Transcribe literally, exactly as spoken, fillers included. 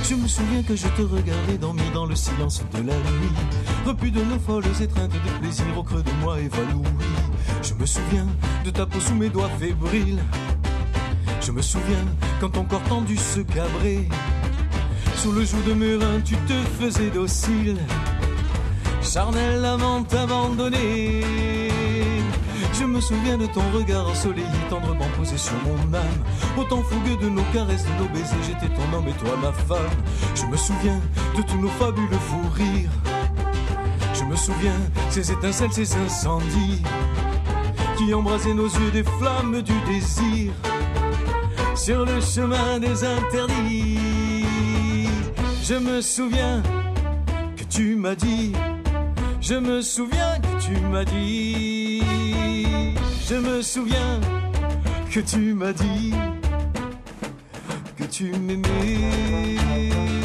Je me souviens que je te regardais dormir dans le silence de la nuit, repu de nos folles étreintes de plaisir au creux de moi évanoui. Je me souviens de ta peau sous mes doigts fébriles. Je me souviens quand ton corps tendu se cabrait. Sous le joug de mes reins tu te faisais docile, charnel amant abandonné. Je me souviens de ton regard ensoleillé, tendrement posé sur mon âme. Autant fougueux de nos caresses, de nos baisers, j'étais ton homme et toi ma femme. Je me souviens de tous nos fabuleux fous rires. Je me souviens ces étincelles, ces incendies qui embrasaient nos yeux des flammes du désir sur le chemin des interdits. Je me souviens que tu m'as dit, je me souviens que tu m'as dit, je me souviens que tu m'as dit que tu m'aimais.